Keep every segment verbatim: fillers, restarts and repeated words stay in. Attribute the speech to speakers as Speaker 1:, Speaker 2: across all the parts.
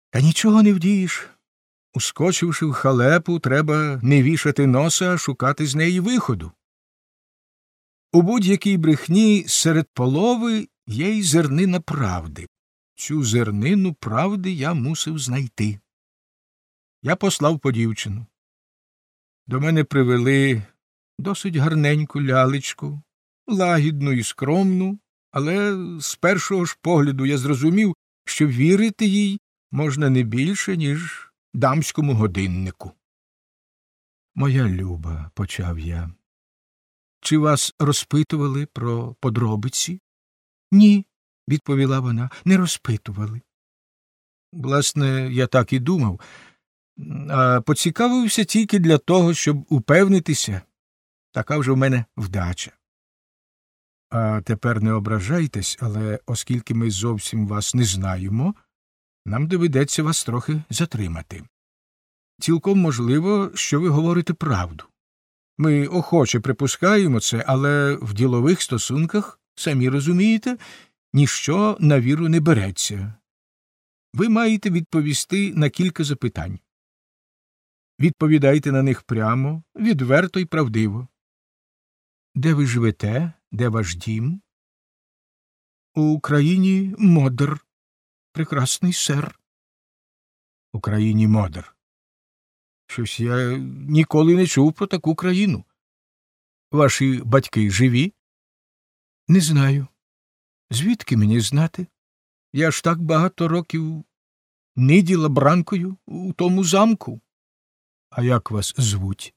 Speaker 1: Та нічого не вдієш. Ускочивши в халепу, треба не вішати носа, а шукати з неї виходу. У будь-якій брехні серед полови є й зернина правди. Цю зернину правди я мусив знайти. Я послав по дівчину. До мене привели досить гарненьку лялечку, лагідну і скромну, але з першого ж погляду я зрозумів, що вірити їй можна не більше, ніж дамському годиннику. «Моя люба», – почав я, – «чи вас розпитували про подробиці?» «Ні», – відповіла вона, – «не розпитували». Власне, я так і думав, а поцікавився тільки для того, щоб упевнитися. Така вже в мене вдача. А тепер не ображайтесь, але оскільки ми зовсім вас не знаємо, нам доведеться вас трохи затримати. Цілком можливо, що ви говорите правду. Ми охоче припускаємо це, але в ділових стосунках, самі розумієте, ніщо на віру не береться. Ви маєте відповісти на кілька запитань. Відповідайте на них прямо, відверто й правдиво. Де ви живете? Де ваш дім? У країні Модер. Прекрасний сер. У країні Модер. Щось я ніколи не чув про таку країну. Ваші батьки живі? Не знаю. Звідки мені знати? Я ж так багато років ниділа бранкою у тому замку. А як вас звуть?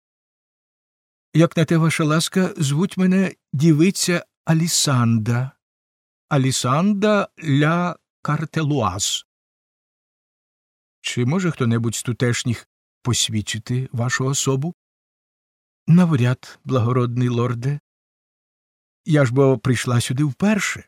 Speaker 1: Як на те, ваша ласка, звуть мене дівиця Алісанда. Алісанда ля Картелуаз. Чи може хто-небудь з тутешніх посвідчити вашу особу? Навряд, благородний лорде. Я ж бо прийшла сюди вперше.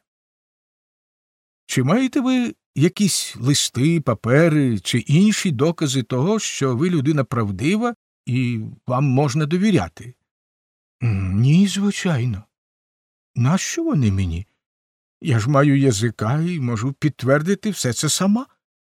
Speaker 1: Чи маєте ви якісь листи, папери чи інші докази того, що ви людина правдива і вам можна довіряти? Ні, звичайно. Нащо вони мені? Я ж маю язика і можу підтвердити все це сама.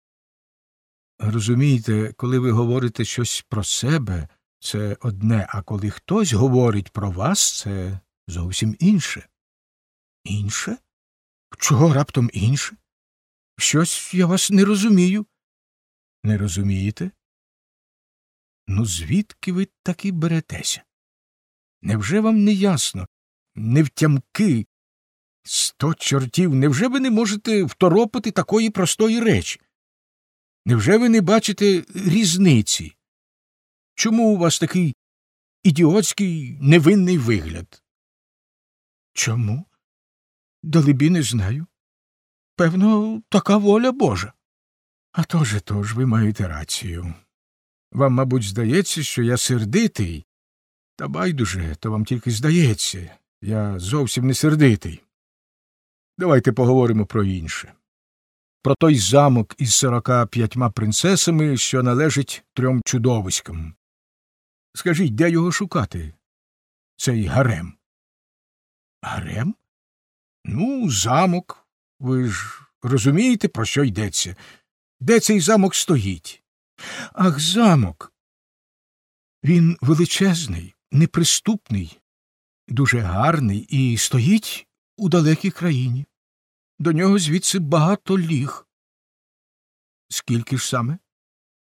Speaker 1: Розумієте, коли ви говорите щось про себе, це одне, а коли хтось говорить про вас, це зовсім інше. Інше? Чого раптом інше? Щось я вас не розумію. Не розумієте? Ну, звідки ви таки беретеся? Невже вам не ясно, не втямки? Сто чортів, невже ви не можете второпати такої простої речі? Невже ви не бачите різниці? Чому у вас такий ідіотський, невинний вигляд? Чому? Далебі не знаю. Певно, така воля Божа. А то же тож, ви маєте рацію. Вам, мабуть, здається, що я сердитий. Та байдуже, то вам тільки здається. Я зовсім не сердитий. Давайте поговоримо про інше. Про той замок із сорока п'ятьма принцесами, що належить трьом чудовиськам. Скажіть, де його шукати? Цей гарем. Гарем? Ну, замок. Ви ж розумієте, про що йдеться? Де цей замок стоїть? Ах, замок. Він величезний, неприступний, дуже гарний і стоїть у далекій країні. До нього звідси багато ліг. Скільки ж саме?